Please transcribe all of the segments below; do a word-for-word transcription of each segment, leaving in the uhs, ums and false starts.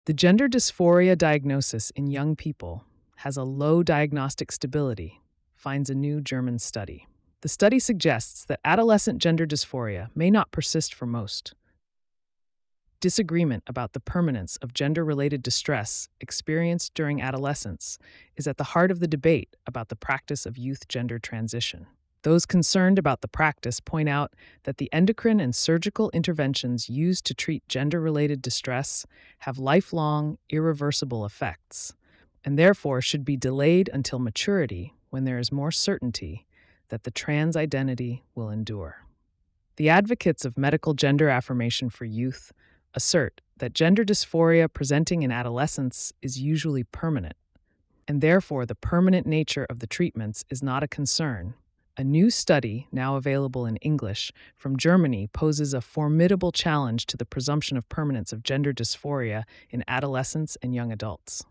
The gender dysphoria diagnosis in young people has a low diagnostic stability, finds a new German study. The study suggests that adolescent gender dysphoria may not persist for most. Disagreement about the permanence of gender-related distress experienced during adolescence is at the heart of the debate about the practice of youth gender transition. Those concerned about the practice point out that the endocrine and surgical interventions used to treat gender-related distress have lifelong, irreversible effects, and therefore should be delayed until maturity when there is more certainty that the trans identity will endure. The advocates of medical gender affirmation for youth assert that gender dysphoria presenting in adolescence is usually permanent, and therefore the permanent nature of the treatments is not a concern. A new study, now available in English, from Germany poses a formidable challenge to the presumption of permanence of gender dysphoria in adolescents and young adults.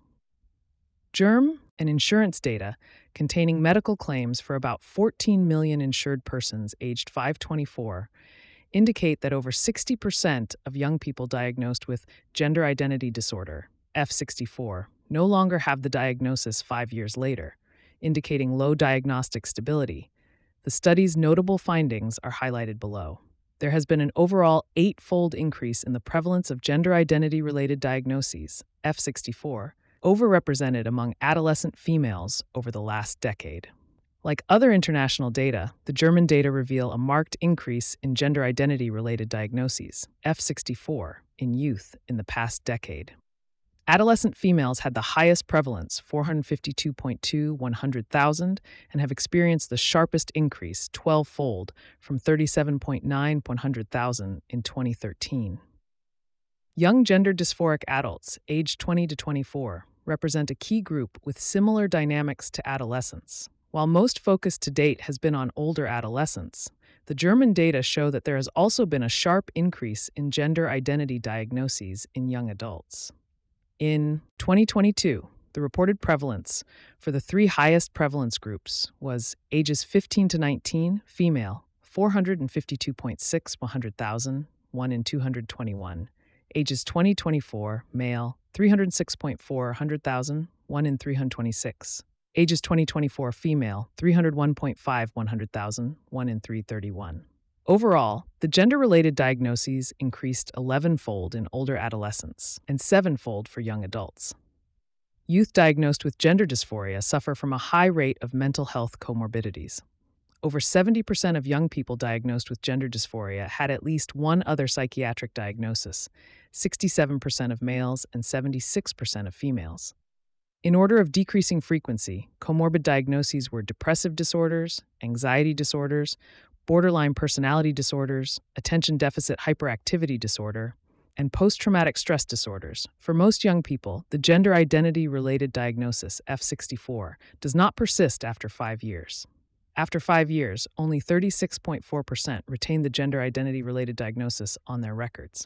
Germ and insurance data containing medical claims for about fourteen million insured persons aged five to twenty-four indicate that over sixty percent of young people diagnosed with gender identity disorder, F sixty-four, no longer have the diagnosis five years later, indicating low diagnostic stability. The study's notable findings are highlighted below. There has been an overall eight-fold increase in the prevalence of gender identity-related diagnoses, F sixty-four, overrepresented among adolescent females over the last decade. Like other international data, the German data reveal a marked increase in gender identity-related diagnoses, F sixty-four, in youth in the past decade. Adolescent females had the highest prevalence, four hundred fifty-two point two per one hundred thousand, and have experienced the sharpest increase, twelve-fold, from thirty-seven point nine per one hundred thousand in twenty thirteen. Young gender dysphoric adults, aged twenty to twenty-four, represent a key group with similar dynamics to adolescents. While most focus to date has been on older adolescents, the German data show that there has also been a sharp increase in gender identity diagnoses in young adults. In twenty twenty-two, the reported prevalence for the three highest prevalence groups was ages fifteen to nineteen, female, four hundred fifty-two point six per one hundred thousand, one in two hundred twenty-one, ages twenty to twenty-four, male, three hundred six point four per one hundred thousand, one in three hundred twenty-six. Ages twenty to twenty-four, female, three hundred one point five per one hundred thousand, one in three hundred thirty-one. Overall, the gender-related diagnoses increased eleven-fold in older adolescents and seven-fold for young adults. Youth diagnosed with gender dysphoria suffer from a high rate of mental health comorbidities. Over seventy percent of young people diagnosed with gender dysphoria had at least one other psychiatric diagnosis, sixty-seven percent of males and seventy-six percent of females. In order of decreasing frequency, comorbid diagnoses were depressive disorders, anxiety disorders, borderline personality disorders, attention deficit hyperactivity disorder, and post-traumatic stress disorders. For most young people, the gender identity-related diagnosis, F sixty-four, does not persist after five years. After five years, only thirty-six point four percent retain the gender identity-related diagnosis on their records.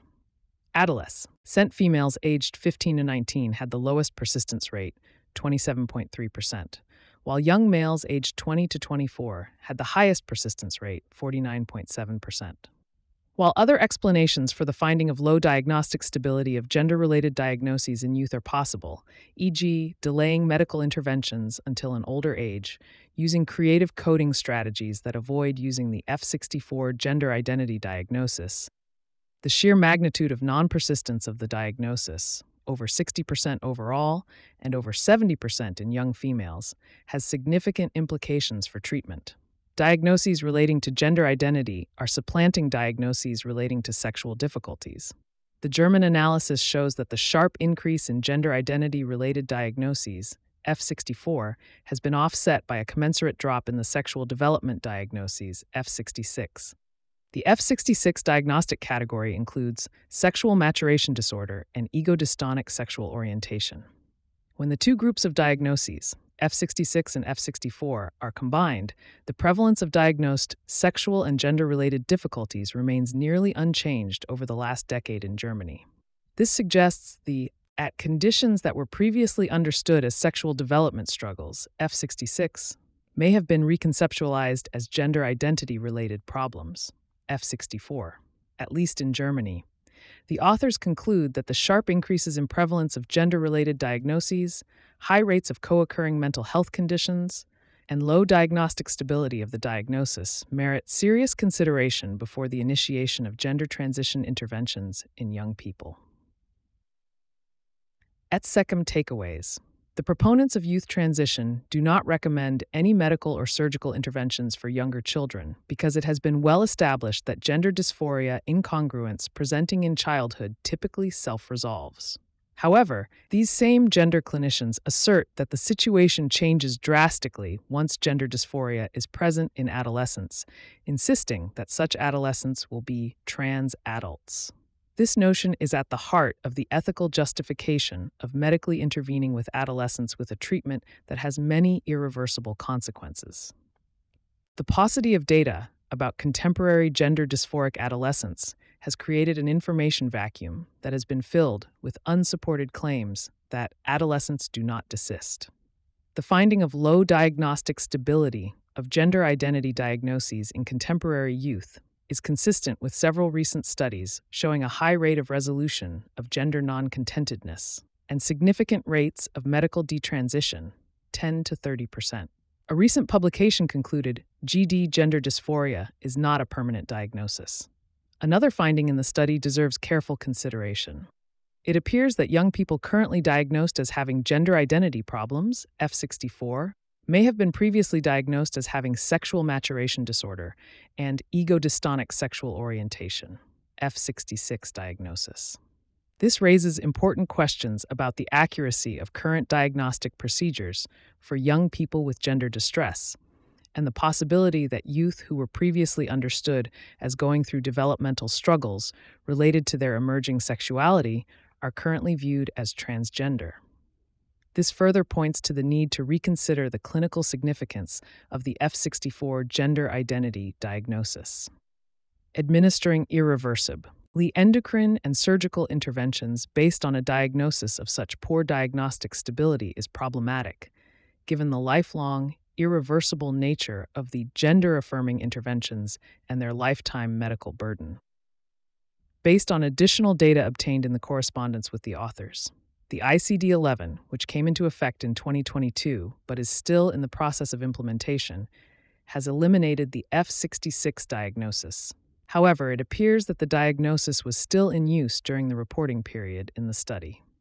Adolescent females aged fifteen to nineteen had the lowest persistence rate, twenty-seven point three percent, while young males aged twenty to twenty-four had the highest persistence rate, forty-nine point seven percent. While other explanations for the finding of low diagnostic stability of gender-related diagnoses in youth are possible, for example, delaying medical interventions until an older age, using creative coding strategies that avoid using the F sixty-four gender identity diagnosis, the sheer magnitude of non-persistence of the diagnosis, over sixty percent overall and over seventy percent in young females, has significant implications for treatment. Diagnoses relating to gender identity are supplanting diagnoses relating to sexual difficulties. The German analysis shows that the sharp increase in gender identity-related diagnoses, F sixty-four, has been offset by a commensurate drop in the sexual development diagnoses, F sixty-six. The F sixty-six diagnostic category includes sexual maturation disorder and ego-dystonic sexual orientation. When the two groups of diagnoses, F sixty-six and F sixty-four, are combined, the prevalence of diagnosed sexual and gender-related difficulties remains nearly unchanged over the last decade in Germany. This suggests the at conditions that were previously understood as sexual development struggles, F sixty-six, may have been reconceptualized as gender identity-related problems, F sixty-four, at least in Germany. The authors conclude that the sharp increases in prevalence of gender-related diagnoses, high rates of co-occurring mental health conditions, and low diagnostic stability of the diagnosis merit serious consideration before the initiation of gender transition interventions in young people. Et secum takeaways. The proponents of youth transition do not recommend any medical or surgical interventions for younger children because it has been well established that gender dysphoria incongruence presenting in childhood typically self-resolves. However, these same gender clinicians assert that the situation changes drastically once gender dysphoria is present in adolescence, insisting that such adolescents will be trans adults. This notion is at the heart of the ethical justification of medically intervening with adolescents with a treatment that has many irreversible consequences. The paucity of data about contemporary gender dysphoric adolescents has created an information vacuum that has been filled with unsupported claims that adolescents do not desist. The finding of low diagnostic stability of gender identity diagnoses in contemporary youth is consistent with several recent studies showing a high rate of resolution of gender non-contentedness and significant rates of medical detransition, ten to thirty percent. A recent publication concluded G D gender dysphoria is not a permanent diagnosis. Another finding in the study deserves careful consideration. It appears that young people currently diagnosed as having gender identity problems, F sixty-four, may have been previously diagnosed as having sexual maturation disorder and ego-dystonic sexual orientation, F sixty-six diagnosis. This raises important questions about the accuracy of current diagnostic procedures for young people with gender distress, and the possibility that youth who were previously understood as going through developmental struggles related to their emerging sexuality are currently viewed as transgender. This further points to the need to reconsider the clinical significance of the F sixty-four gender identity diagnosis. Administering irreversibly endocrine and surgical interventions based on a diagnosis of such poor diagnostic stability is problematic, given the lifelong, irreversible nature of the gender-affirming interventions and their lifetime medical burden. Based on additional data obtained in the correspondence with the authors, the I C D eleven, which came into effect in twenty twenty-two but is still in the process of implementation, has eliminated the F sixty-six diagnosis. However, it appears that the diagnosis was still in use during the reporting period in the study.